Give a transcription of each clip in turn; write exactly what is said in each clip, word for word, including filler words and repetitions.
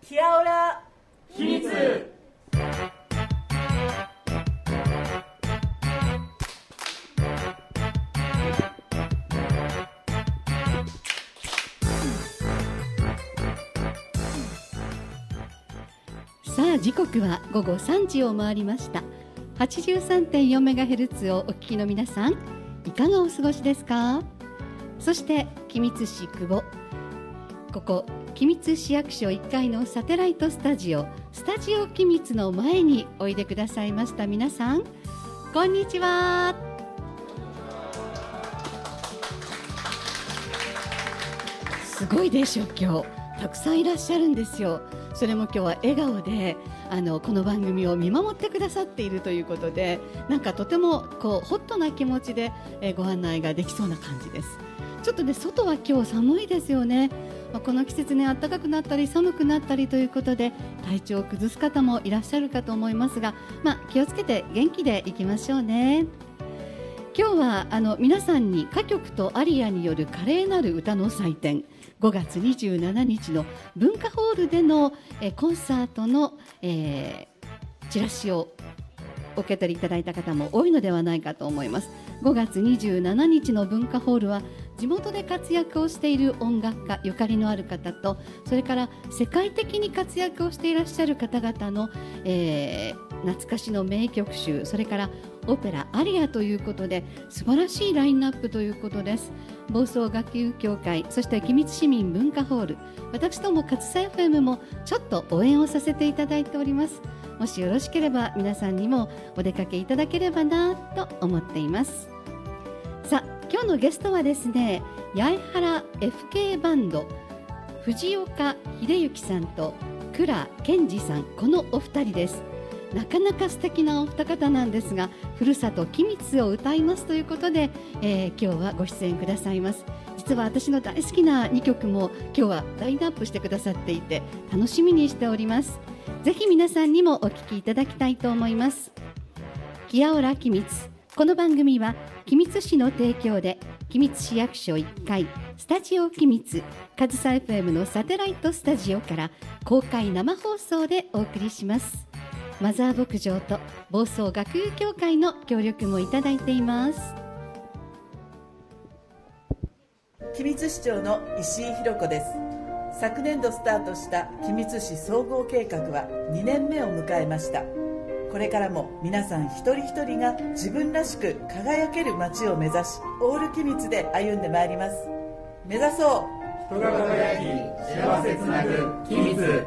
キアオラ秘密。 さあ時刻は午後さんじを回りました。 はちじゅうさんてんよんメガヘルツ をお聞きの皆さん、いかがお過ごしですか？そして君津市久保、ここ君津市役所いっかいのサテライトスタジオ、スタジオ君津の前においでくださいました皆さん、こんにちは。すごいでしょ、今日たくさんいらっしゃるんですよ。それも今日は笑顔であのこの番組を見守ってくださっているということで、なんかとてもこうホットな気持ちで、えー、ご案内ができそうな感じです。ちょっとね、外は今日寒いですよね。まあ、この季節ね、暖かくなったり寒くなったりということで体調を崩す方もいらっしゃるかと思いますが、まあ、気をつけて元気でいきましょうね。今日はあの皆さんに歌曲とアリアによる華麗なる歌の祭典、ごがつにじゅうしちにちの文化ホールでのえコンサートの、えー、チラシをお受け取りいただいた方も多いのではないかと思います。ごがつにじゅうしちにちの文化ホールは地元で活躍をしている音楽家、ゆかりのある方と、それから世界的に活躍をしていらっしゃる方々の、えー、懐かしの名曲集、それからオペラアリアということで素晴らしいラインナップということです。房総学友協会、そして君津市民文化ホール、私ども勝さ エフエム もちょっと応援をさせていただいております。もしよろしければ皆さんにもお出かけいただければなと思っています。さあ今日のゲストはですね、八重原 エフケー バンド藤岡秀幸さんと倉健二さん、このお二人です。なかなか素敵なお二方なんですが、ふるさと君津を歌いますということで、えー、今日はご出演くださいます。実は私の大好きなにきょくも今日はラインナップしてくださっていて楽しみにしております。ぜひ皆さんにもお聞きいただきたいと思います。キアオラ君津、この番組は君津市の提供で君津市役所いっかいスタジオ君津上総 エフエム のサテライトスタジオから公開生放送でお送りします。マザー牧場と房総学友協会の協力もいただいています。 君津市長の石井弘子です。昨年度スタートした君津市総合計画はにねんめを迎えました。これからも皆さん一人一人が自分らしく輝ける街を目指し、オール君津で歩んでまいります。目指そう人が輝き幸せつなぐ君津。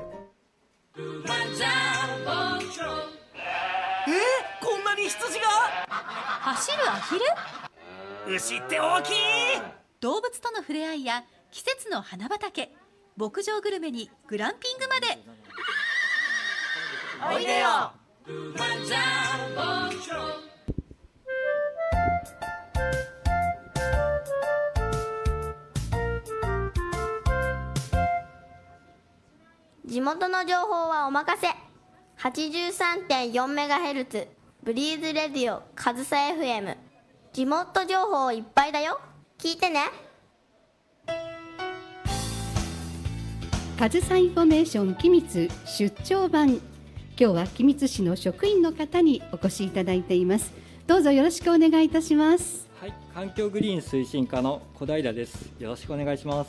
えー、こんなに羊が走るアヒル、 牛って大きい。 動物との触れ合いや季節の花畑、牧場グルメにグランピングまでおいでよ。 地元の情報はお任せ。 はちじゅうさんてんよんメガヘルツ ブリーズレディオ上総 エフエム、 地元情報いっぱいだよ、聞いてね。 上総インフォメーション君津出張版、今日は君津市の職員の方にお越しいただいています。どうぞよろしくお願いいたします。 はい、環境グリーン推進課の小平です。よろしくお願いします。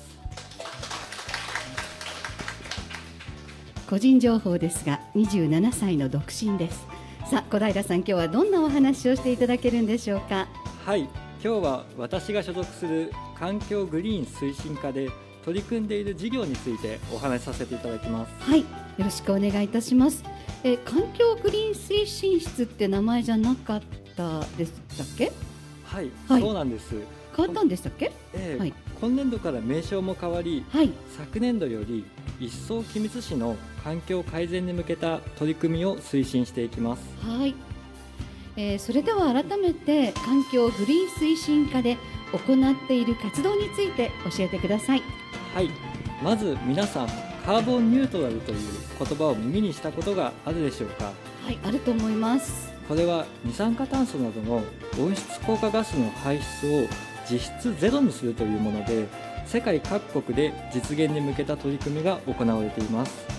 個人情報ですがにじゅうななさいの独身です。さあ小平さん、今日はどんなお話をしていただけるんでしょうか。 はい、今日は私が所属する環境グリーン推進課で取り組んでいる事業についてお話しさせていただきます。 はい、よろしくお願いいたします。え環境グリーン推進室って名前じゃなかったでしたっけ？ はい、 はい、 そうなんです。 変わったんでしたっけ？ えーはい、 今年度から名称も変わり、はい、昨年度より一層君津市の環境改善に向けた取り組みを推進していきます。 はい、えー、それでは改めて環境グリーン推進課で行っている活動について教えてください。 はい、まず皆さんカーボンニュートラルという言葉を耳にしたことがあるでしょうか？ はい、あると思います。 これは二酸化炭素などの温室効果ガスの排出を実質ゼロにするというもので、世界各国で実現に向けた取り組みが行われています。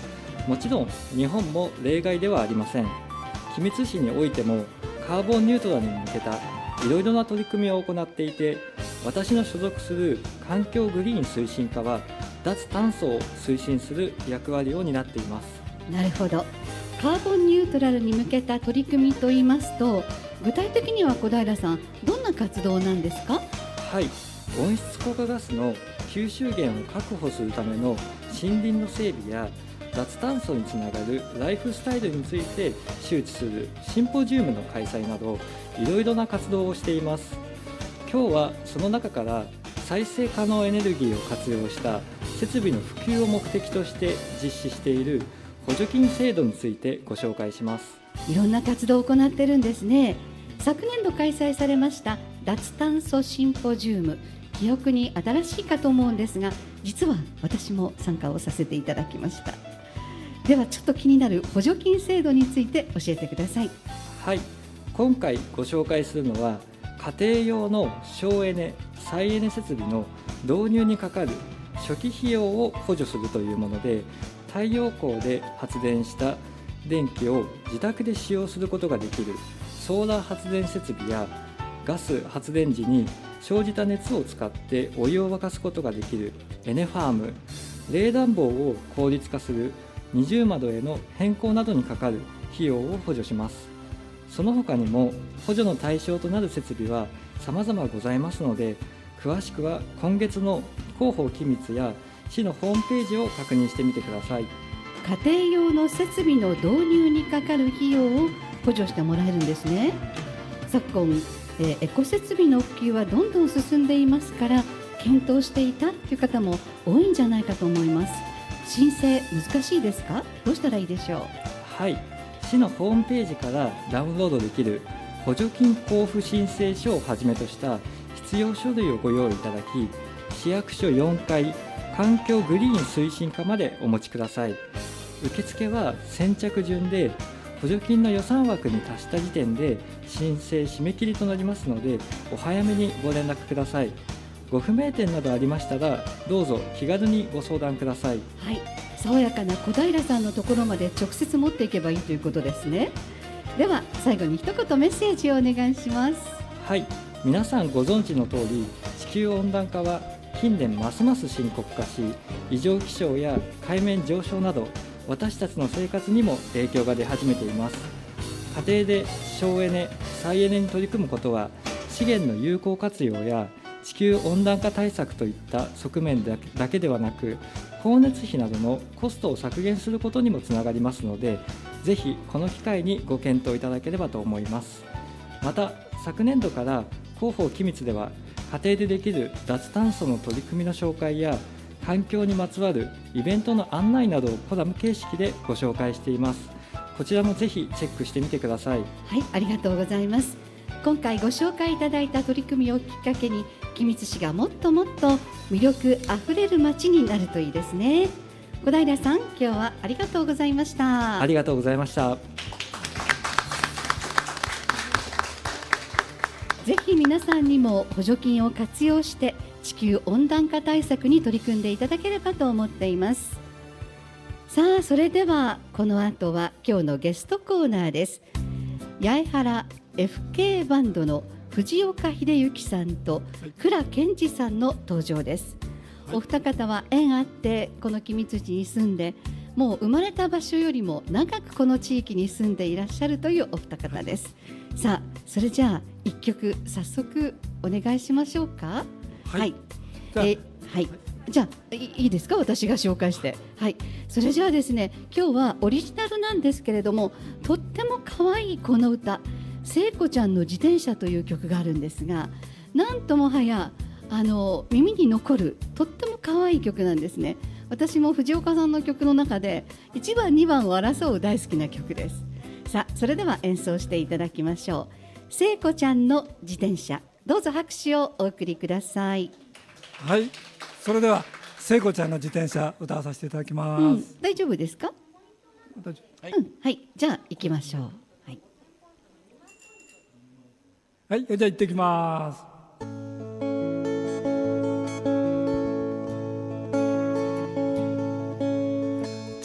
もちろん日本も例外ではありません。君津市においてもカーボンニュートラルに向けたいろいろな取り組みを行っていて、私の所属する環境グリーン推進課は脱炭素を推進する役割を担っています。 なるほど。カーボンニュートラルに向けた取り組みといいますと、具体的には小平さん、どんな活動なんですか？ はい、温室効果ガスの吸収源を確保するための森林の整備や脱炭素につながるライフスタイルについて周知するシンポジウムの開催など、いろいろな活動をしています。今日はその中から再生可能エネルギーを活用した設備の普及を目的として実施している補助金制度についてご紹介します。 いろんな活動を行っているんですね。昨年度開催されました脱炭素シンポジウム、記憶に新しいかと思うんですが、実は私も参加をさせていただきました。ではちょっと気になる補助金制度について教えてください。 はい、今回ご紹介するのは家庭用の省エネ・再エネ設備の導入にかかる初期費用を補助するというもので、太陽光で発電した電気を自宅で使用することができるソーラー発電設備や、ガス発電時に生じた熱を使ってお湯を沸かすことができるエネファーム、冷暖房を効率化する二重窓への変更などにかかる費用を補助します。その他にも補助の対象となる設備は様々ございますので、詳しくは今月の広報機密や市のホームページを確認してみてください。 家庭用の設備の導入にかかる費用を補助してもらえるんですね。昨今、えー、エコ設備の普及はどんどん進んでいますから、検討していたという方も多いんじゃないかと思います。申請難しいですか？どうしたらいいでしょう？ はい、市のホームページからダウンロードできる補助金交付申請書をはじめとした必要書類をご用意いただき、市役所よんかい環境グリーン推進課までお持ちください。受付は先着順で、補助金の予算枠に達した時点で申請締め切りとなりますので、お早めにご連絡ください。ご不明点などありましたら、どうぞ気軽にご相談ください。 はい、爽やかな小平さんのところまで直接持っていけばいいということですね。では最後に一言メッセージをお願いします。 はい、皆さんご存知の通り、地球温暖化は近年ますます深刻化し、異常気象や海面上昇など私たちの生活にも影響が出始めています。家庭で省エネ・再エネに取り組むことは、資源の有効活用や地球温暖化対策といった側面だけではなく、光熱費などのコストを削減することにもつながりますので、ぜひこの機会にご検討いただければと思います。また、昨年度から広報機密では、家庭でできる脱炭素の取り組みの紹介や、環境にまつわるイベントの案内などをコラム形式でご紹介しています。こちらもぜひチェックしてみてください。 はい、ありがとうございます。今回ご紹介いただいた取り組みをきっかけに、君津市がもっともっと魅力あふれる街になるといいですね。小平さん、今日はありがとうございました。 ありがとうございました。 ぜひ皆さんにも補助金を活用して地球温暖化対策に取り組んでいただければと思っています。さあ、それではこの後は今日のゲストコーナーです。八重原 エフケー バンドの藤岡秀幸さんと倉健二さんの登場です。お二方は縁あってこの君津市に住んで、もう生まれた場所よりも長くこの地域に住んでいらっしゃるというお二方です。さあ、それじゃあ一曲早速お願いしましょうか。はい、はい、じゃあ、えはい、じゃあいいですか、私が紹介して。はい、それじゃあですね、今日はオリジナルなんですけれども、とっても可愛いこの歌、聖子ちゃんの自転車という曲があるんですが、なんともはやあの耳に残るとっても可愛い曲なんですね。私も藤岡さんの曲の中でいちばんにばんを争う大好きな曲です。さあ、それでは演奏していただきましょう。聖子ちゃんの自転車、どうぞ拍手をお送りください。 はい、それでは聖子ちゃんの自転車歌わさせていただきます。うん、 大丈夫ですか？ 大丈夫、はい、 うん、はい、じゃあ行きましょう。はい、 はい、じゃあ行ってきます。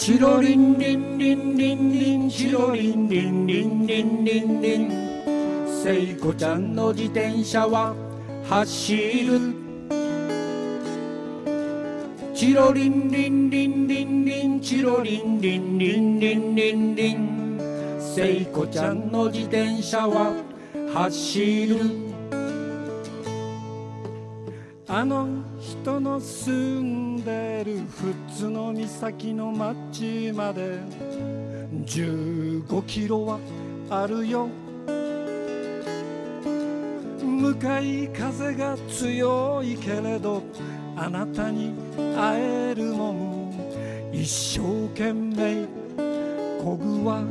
チロリンリンリンリンリンチロリンリンリンリンリンリン聖子ちゃんの自転車は走るチロリンリンリンリンリンチロリンリンリンリンリンリン聖子ちゃんの自転車は走るあの人の住んでる富津の岬の町までじゅうごキロはあるよ向かい風が強いけれどあなたに会えるもん一生懸命こぐわ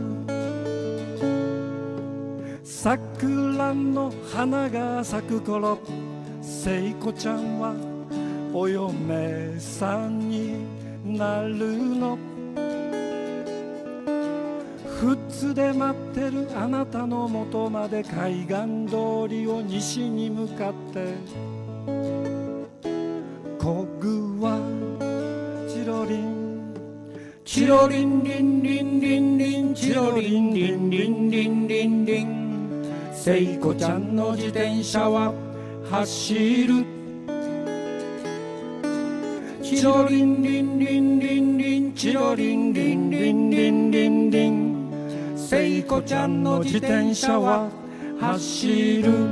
桜の花が咲く頃聖子ちゃんはお嫁さんになるの富津で待ってるあなたの元まで海岸通りを西に向かってこぐわチロリンチロリンリンリンリンリンチロリンリンリンリンリンリン聖子ちゃんの自転車は走るチロリンリンリンリンリンチロリンリンリンリンリンリン聖子ちゃんの自転車は走る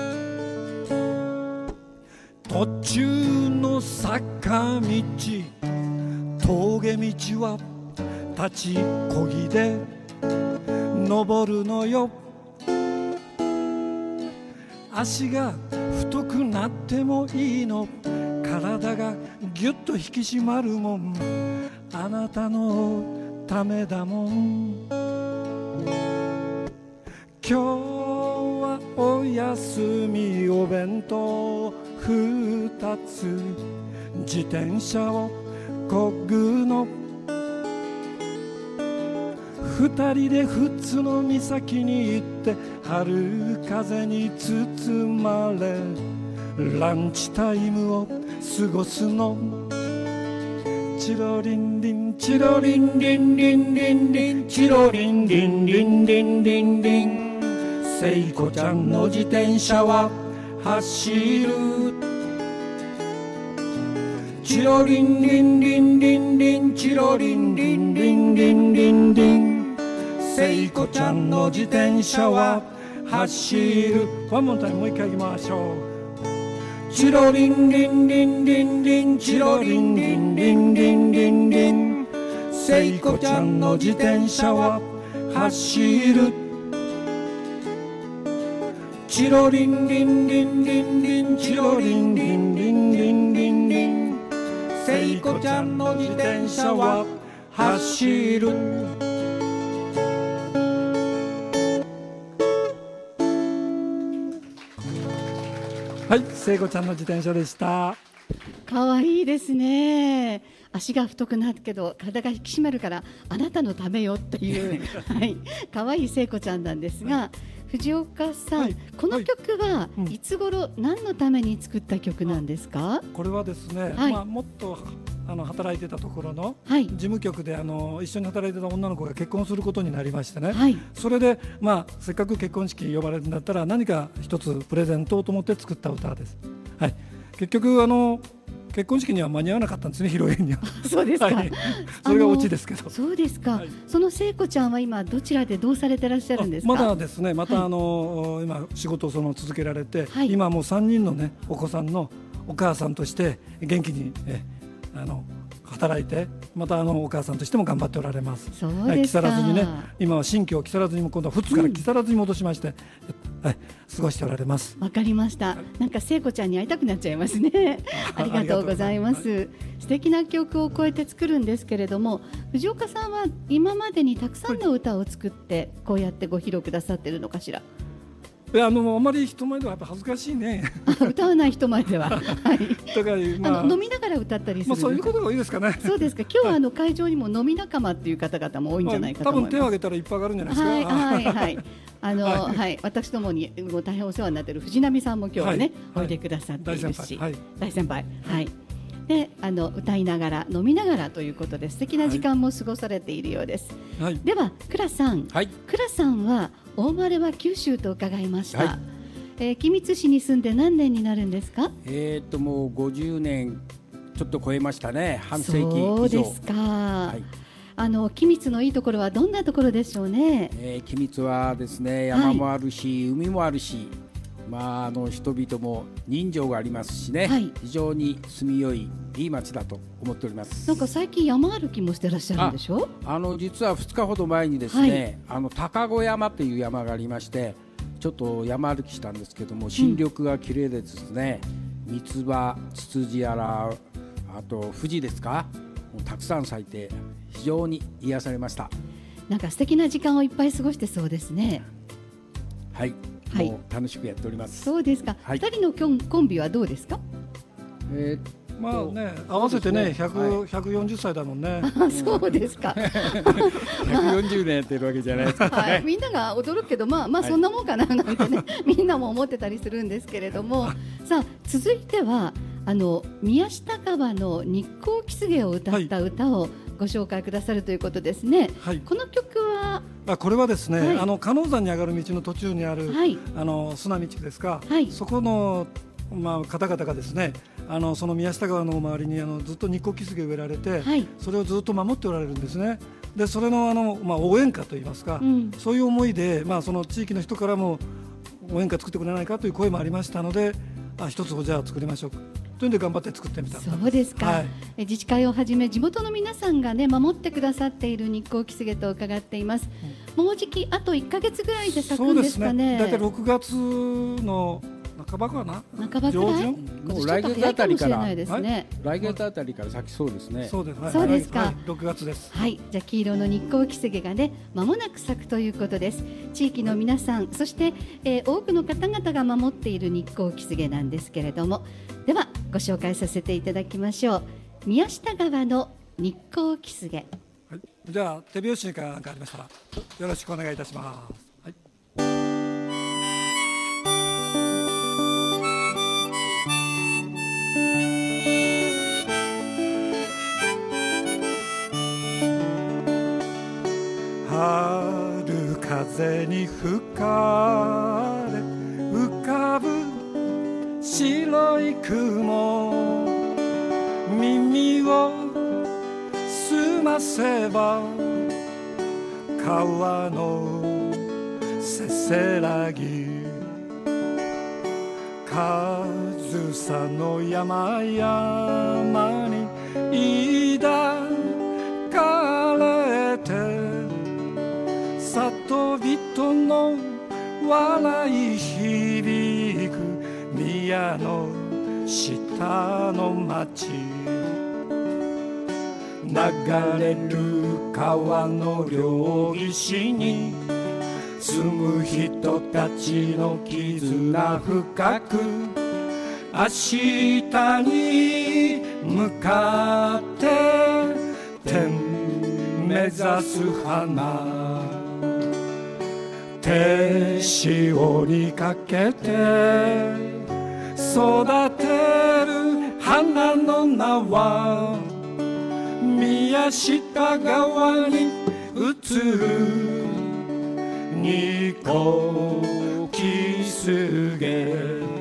途中の坂道峠道は立ちこぎで登るのよ足が太くなってもいいの体がぎゅっと引き締まるもんあなたのためだもん今日はお休みお弁当ふたつ自転車をこぐの二人で富津の岬に行って春風に包まれランチタイムを過ごすのチロリンリンチロリンリンリンリンリンチロリンリンリンリンリンリン聖子ちゃんの自転車は走るチロリンリンリンリンリンチロリンリンリンリンリンリン聖子ちゃんの自転車は走るワンモンタイムもう一回いきましょうチロリンリンリンリンリンチロリンリンリンリンリンリン聖子ちゃんの自転車は走るチロリンリンリンリンリンチロリンリンリンリンリンリン聖子ちゃんの自転車は走るはい、聖子ちゃんの自転車でした。 可愛いですね。足が太くなるけど体が引き締まるからあなたのためよっていうはい可愛い聖子ちゃんなんですが、藤岡さん、はい、この曲はいつ頃何のために作った曲なんですか？ これはですね、はい、まあ、もっとあの働いてたところの事務局であの一緒に働いてた女の子が結婚することになりましてね、はい、それで、まあ、せっかく結婚式に呼ばれるんだったら何か一つプレゼントをと思って作った歌です、はい、結局あの結婚式には間に合わなかったんですね、披露宴には。 そうですか、はい、 それがオチですけど。 そうですか、はい、その聖子ちゃんは今どちらでどうされてらっしゃるんですか？ まだですね、またあの、はい、今仕事をその続けられて、はい、今もうさんにんの、ね、お子さんのお母さんとして元気にえあの働いて、またあのお母さんとしても頑張っておられます。 そうですか、 はい、木更津にね、今は新居を木更津にも今度は富津から木更津に戻しまして、うんはい、過ごしておられます。 わかりました、はい、なんか聖子ちゃんに会いたくなっちゃいますねありがとうございます、はい、素敵な曲をこうやって作るんですけれども、藤岡さんは今までにたくさんの歌を作ってこうやってご披露くださってるのかしら？ いや、あのあまり人前ではやっぱ恥ずかしいね歌わない人前では、はいだから、まあ、 あの飲みながら歌ったりする、まあ、 そういうことが多いですかね。 そうですか。今日はあの会場にも飲み仲間っていう方々も多いんじゃないかと思います、 まあ、多分手を挙げたらいっぱい上がるんじゃないですか。 はいはいはいあのはいはい、私どもにも大変お世話になっている藤波さんも今日はね、はい、おいでくださっているし、 大先輩、はい、 大先輩、はい、 であの歌いながら飲みながらということで素敵な時間も過ごされているようです、はい、では倉さん、はい、倉さんはお生まれは九州と伺いました、はい、えー、君津市に住んで何年になるんですか？ えー、っともうごじゅうねんちょっと超えましたね。半世紀以上。 そうですか、はい、あの君津のいいところはどんなところでしょうね？ えー、君津はですね、山もあるし、はい、海もあるし、まあ、あの人々も人情がありますしね、はい、非常に住みよいいい町だと思っております。 なんか最近山歩きもしてらっしゃるんでしょ？ ああの実はふつかほど前にですね、はい、あの高子山という山がありまして、ちょっと山歩きしたんですけども、新緑が綺麗でですね、三つ葉、ツツジやら、あと富士ですか、もうたくさん咲いて非常に癒されました。 なんか素敵な時間をいっぱい過ごしてそうですね。 はい、はい、もう楽しくやっております。 そうですか、はい、ふたりのコンビはどうですか？ えーまあね、合わせてね、ひゃく、はい、ひゃくよんじゅっさいだもんね。 そうですか。 ひゃくよんじゅうねんやってるわけじゃないですか、ね、はい、 みんなが驚くけど、まあまあそんなもんかななんてね、はい、みんなも思ってたりするんですけれども、さあ続いてはあの宮下川の日光キスゲを歌った歌をご紹介くださるということですね。はい、この曲はあこれはですね、はい、あの鹿野山に上がる道の途中にある、はい、あの砂道ですか、はい、そこのまあ、方々がですね、あのその宮下川の周りにあのずっと日光キスゲ植えられて、はい、それをずっと守っておられるんですね。でそれの、あの、まあ、応援歌といいますか、うん、そういう思いで、まあ、その地域の人からも応援歌作ってくれないかという声もありましたので、あ一つじゃあ作りましょうというんで頑張って作ってみた。 そうですか、はい、え自治会をはじめ地元の皆さんが、ね、守ってくださっている日光キスゲと伺っています、うん、もうじきあといっかげつぐらいで咲くんですかね。 そうですね、だいたいろくがつの半ばかな、 半ばくらい、 もう来月あたりから、 来月あたりから咲きそうですね。 そうです、はい、 そうですか、はい、 ろくがつです。 はい、じゃあ黄色の日光キスゲがね間もなく咲くということです。地域の皆さん、そして、えー、多くの方々が守っている日光キスゲなんですけれども、ではご紹介させていただきましょう。宮下川の日光キスゲ、 はい、じゃあ手拍子が何かありましたらよろしくお願いいたします。はい、春風に吹かれ浮かぶ白い雲、耳を澄ませば川のせせらぎ、上総の山々に抱かれて、里人の笑い響く宮の下の町、流れる川の両岸に住む人たちの絆深く、明日に向かって天目指す花、手塩にかけて育てる花の名は宮下川に映る日光キスゲ、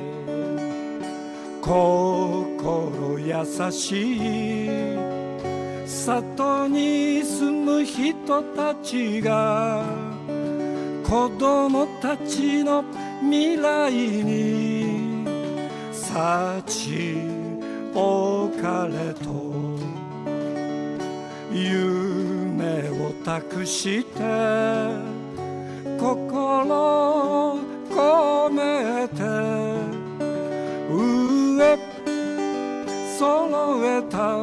心優しい里に住む人たちが子供たちの未来に幸多かれと夢を託して心込めて上揃えた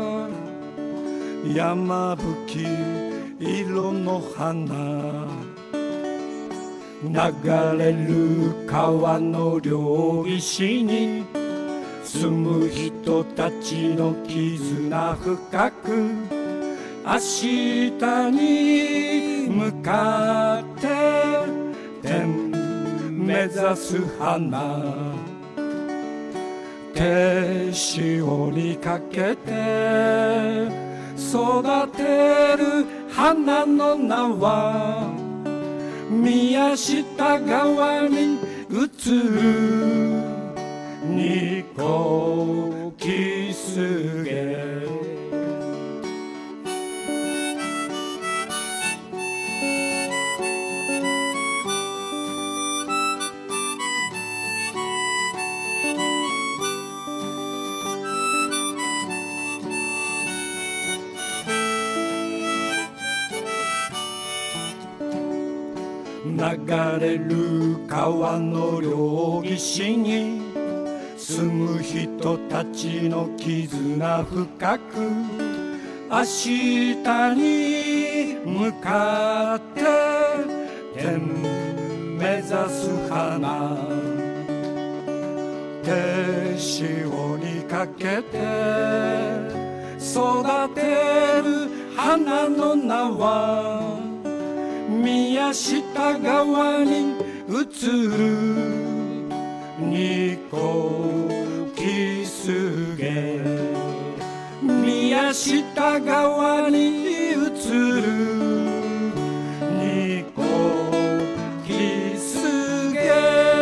山吹き色の花、流れる川の両岸に住む人たちの絆深く、明日に向かって天目指す花、手手塩にかけて育てる花の名は宮下川に移るニコキスゲ。流れる川の両岸に住む人たちの絆深く明日に向かって天目指す花手塩にかけて育てる花の名は宮下川に移るニコキスゲ。宮下川に移るニコキスゲ。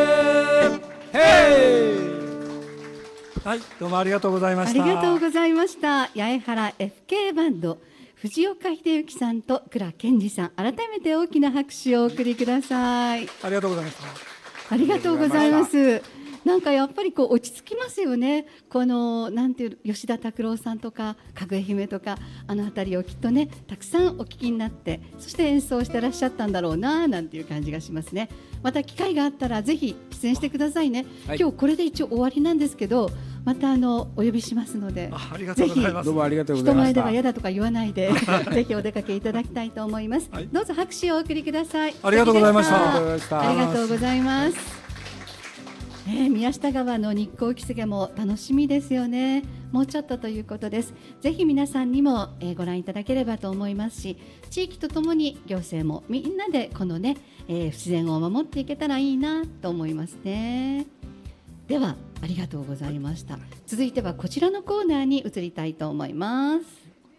はい、どうもありがとうございました。 ありがとうございました。八重原 エフケー バンド藤岡秀幸さんと倉健二さん、改めて大きな拍手をお送りください。 ありがとうございました。 ありがとうございます。なんかやっぱりこう落ち着きますよね。このなんていう吉田拓郎さんとかかぐや姫とかあの辺りをきっとねたくさんお聞きになってそして演奏してらっしゃったんだろうななんていう感じがしますね。また機会があったらぜひ出演してくださいね、はい、今日これで一応終わりなんですけどまたあのお呼びしますので、 あ、ありがとうございます。 どうもありがとうございました。 人前では嫌だとか言わないでぜひお出かけいただきたいと思います、はい、どうぞ拍手をお送りください。 ありがとうございました。 ありがとうございます。えー、宮下川の日光キスゲも楽しみですよね。もうちょっとということです。ぜひ皆さんにも、えー、ご覧いただければと思いますし、地域とともに行政もみんなでこのね、えー、自然を守っていけたらいいなと思いますね。ではありがとうございました。続いてはこちらのコーナーに移りたいと思います。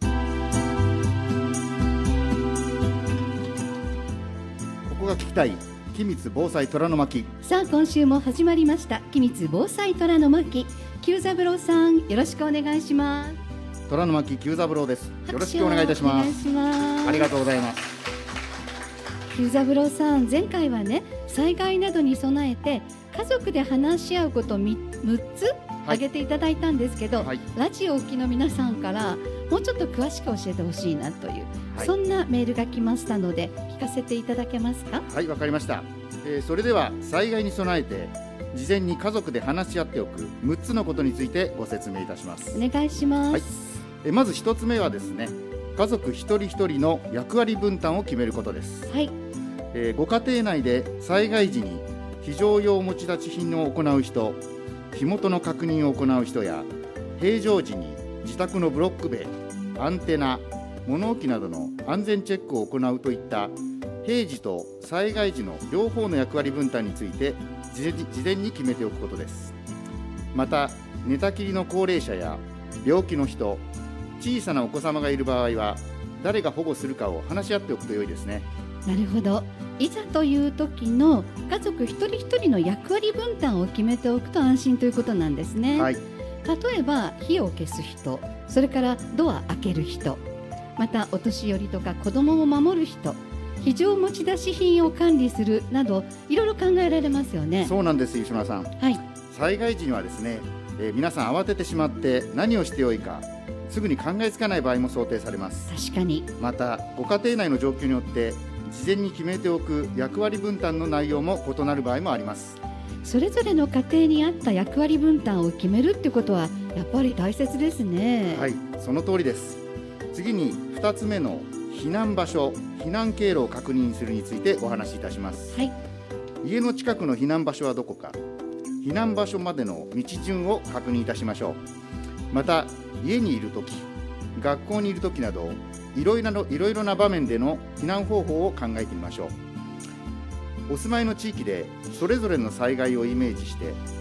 ここが聞きたい君津防災虎の巻。 さあ今週も始まりました君津防災虎の巻。久三郎さんよろしくお願いします。 虎の巻久三郎です。よろしくお願いいたします。ありがとうございます。 久三郎さん、前回はね災害などに備えて家族で話し合うことむっつ挙げていただいたんですけど、はい、ラジオお聞きの皆さんからもうちょっと詳しく教えてほしいなという、はい、そんなメールが来ましたので聞かせていただけますか。 はい、わかりました、えー、それでは災害に備えて事前に家族で話し合っておくむっつのことについてご説明いたします。 お願いします、はい、 えー、まずひとつめはですね、家族一人一人の役割分担を決めることです、 はい、 えー、ご家庭内で災害時に非常用持ち出し品を行う人、火元の確認を行う人や平常時に自宅のブロック塀、アンテナ、物置などの安全チェックを行うといった平時と災害時の両方の役割分担について事前に決めておくことです。また寝たきりの高齢者や病気の人、小さなお子様がいる場合は誰が保護するかを話し合っておくと良いですね。 なるほど。いざという時の家族一人一人の役割分担を決めておくと安心ということなんですね、はい、例えば火を消す人、それからドア開ける人、またお年寄りとか子供を守る人、非常持ち出し品を管理するなどいろいろ考えられますよね。 そうなんです、吉村さん、はい、災害時にはですね、えー、皆さん慌ててしまって何をしてよいかすぐに考えつかない場合も想定されます。 確かに。 またご家庭内の状況によって事前に決めておく役割分担の内容も異なる場合もあります。 それぞれの家庭に合った役割分担を決めるってことはやっぱり大切ですね。 はい、その通りです。次にふたつめの避難場所、避難経路を確認するについてお話しいたします、はい、家の近くの避難場所はどこか、避難場所までの道順を確認いたしましょう。また家にいるとき、学校にいるときなどいろいろな、いろいろな場面での避難方法を考えてみましょう。お住まいの地域でそれぞれの災害をイメージして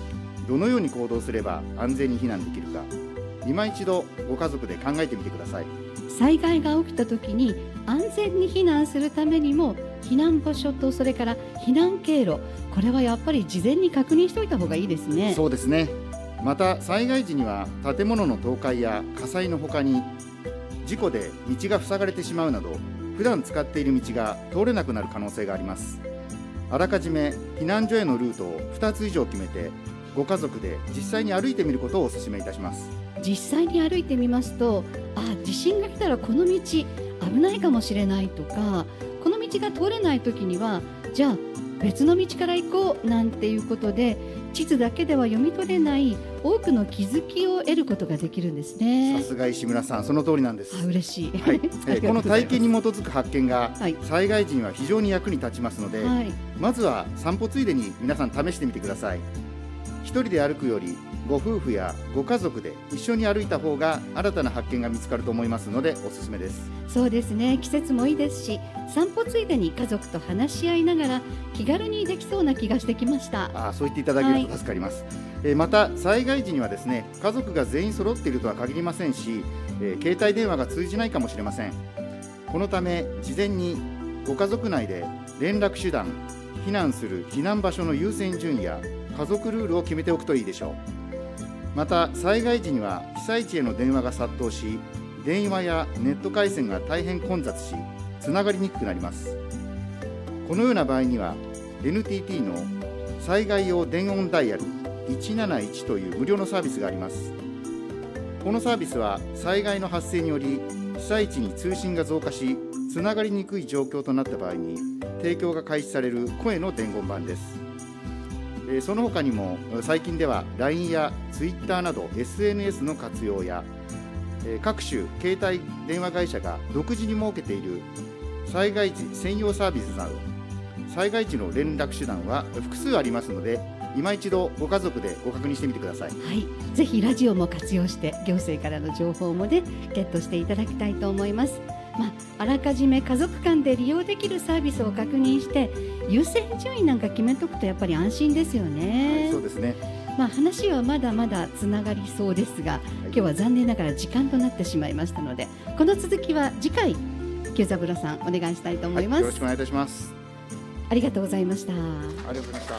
どのように行動すれば安全に避難できるか、今一度ご家族で考えてみてください。 災害が起きた時に安全に避難するためにも、避難場所とそれから避難経路、これはやっぱり事前に確認しておいた方がいいですね。 そうですね。また災害時には建物の倒壊や火災のほかに、事故で道が塞がれてしまうなど、普段使っている道が通れなくなる可能性があります。あらかじめ避難所へのルートをふたつ以上決めて、ご家族で実際に歩いてみることをお勧めいたします。 実際に歩いてみますと、あ、地震が来たらこの道危ないかもしれないとか、この道が通れない時にはじゃあ別の道から行こうなんていうことで、地図だけでは読み取れない多くの気づきを得ることができるんですね。 さすが石村さん、その通りなんです。 あ、嬉しい、 はいえこの体験に基づく発見が、はい、災害時には非常に役に立ちますので、はい、まずは散歩ついでに皆さん試してみてください。一人で歩くよりご夫婦やご家族で一緒に歩いた方が新たな発見が見つかると思いますのでおすすめです。 そうですね、季節もいいですし、散歩ついでに家族と話し合いながら気軽にできそうな気がしてきました。 あ、そう言っていただけると助かります。はい、えー、また災害時にはですね、家族が全員揃っているとは限りませんし、えー、携帯電話が通じないかもしれません。このため事前にご家族内で連絡手段、避難する避難場所の優先順位や家族ルールを決めておくといいでしょう。また災害時には被災地への電話が殺到し、電話やネット回線が大変混雑し、つながりにくくなります。このような場合には エヌティーティー の災害用伝音ダイヤルいちなないちという無料のサービスがあります。このサービスは災害の発生により被災地に通信が増加し、つながりにくい状況となった場合に提供が開始される声の伝言板です。その他にも最近では ライン や ツイッター など エスエヌエス の活用や、各種携帯電話会社が独自に設けている災害時専用サービスなど、災害時の連絡手段は複数ありますので、今一度ご家族でご確認してみてください。 はい、ぜひラジオも活用して行政からの情報もねゲットしていただきたいと思います。まあ、あらかじめ家族間で利用できるサービスを確認して優先順位なんか決めとくとやっぱり安心ですよね。 はい、そうですね。 まあ、話はまだまだつながりそうですが、はい、今日は残念ながら時間となってしまいましたので、この続きは次回久三郎さんお願いしたいと思います。はい、 よろしくお願いいたします。 ありがとうございました。ありがとうございました。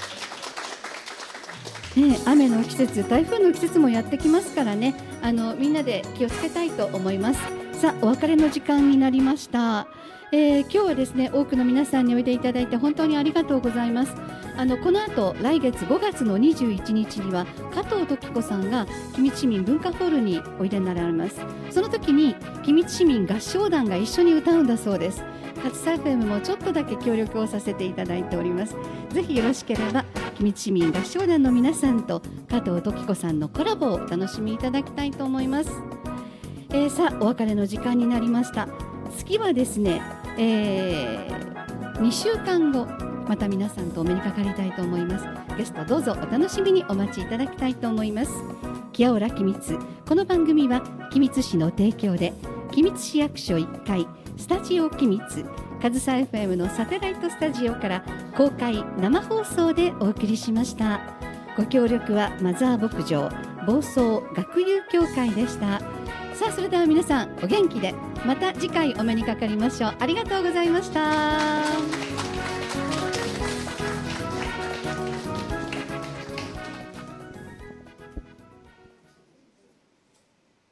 ね、雨の季節、台風の季節もやってきますからね、あのみんなで気をつけたいと思います。さあ、お別れの時間になりました。えー、今日はですね、多くの皆さんにおいでいただいて本当にありがとうございます。あのこの後来月ごがつのにじゅういちにちには加藤時子さんが君津市民文化ホールにおいでになられます。その時に君津市民合唱団が一緒に歌うんだそうです。カツサ エフエム もちょっとだけ協力をさせていただいております。ぜひよろしければ君津市民合唱団の皆さんと加藤時子さんのコラボをお楽しみいただきたいと思います。えー、さあ、お別れの時間になりました。次はですね、えー、にしゅうかんごまた皆さんとお目にかかりたいと思います。ゲストどうぞお楽しみにお待ちいただきたいと思います。キアオラ君津、この番組は君津市の提供で君津市役所いっかいスタジオ君津カズサ エフエム のサテライトスタジオから公開生放送でお送りしました。ご協力はマザー牧場房総学友協会でした。さあ、それでは皆さんお元気でまた次回お目にかかりましょう。ありがとうございました。